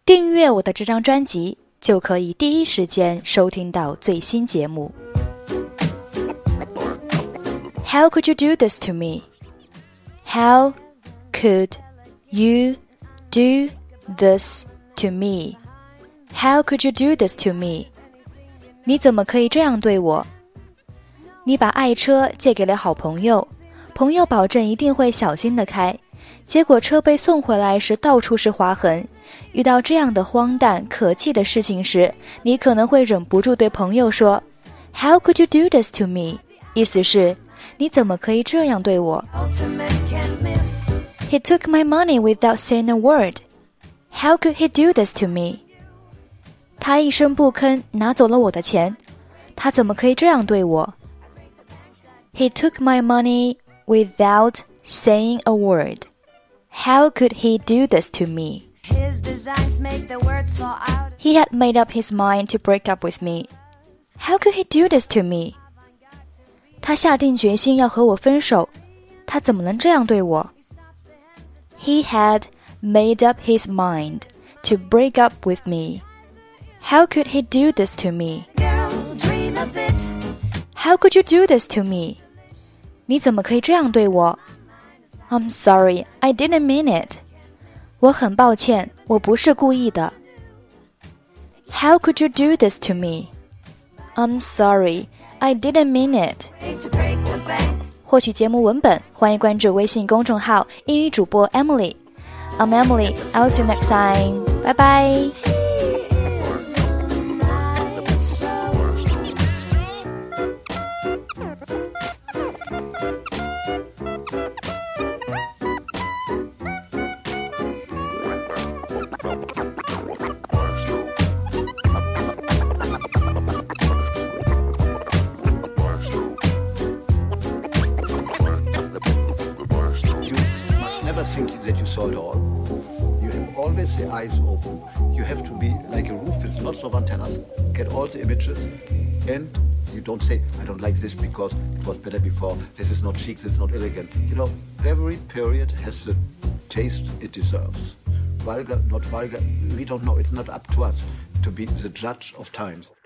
订阅我的这张专辑，就可以第一时间收听到最新节目。How could you do this to me? How could you do this to me? How could you do this to me? 你怎么可以这样对我？你把爱车借给了好朋友，朋友保证一定会小心地开，结果车被送回来时到处是划痕。遇到这样的荒诞可气的事情时，你可能会忍不住对朋友说 How could you do this to me? 意思是你怎么可以这样对我？ He took my money without saying a word. How could he do this to me? 他一声不吭拿走了我的钱，他怎么可以这样对我？ He took my money without saying a word. How could he do this to me? He had made up his mind to break up with me. How could he do this to me? 他下定决心要和我分手，他怎么能这样对我？ He had made up his mind to break up with me. How could he do this to me? How could you do this to me? 你怎么可以这样对我？ I'm sorry, I didn't mean it. 我很抱歉，我不是故意的。 How could you do this to me? I'm sorry, I didn't mean it. 获取节目文本，欢迎关注微信公众号英语主播 Emily. I'm Emily, I'll see you next time. Bye bye. Think that you saw it all. You have always the eyes open. You have to be like a roof with lots of antennas, get all the images, and you don't say, I don't like this because it was better before, this is not chic, this is not elegant. You know, every period has the taste it deserves. Vulgar, not vulgar, we don't know. It's not up to us to be the judge of times.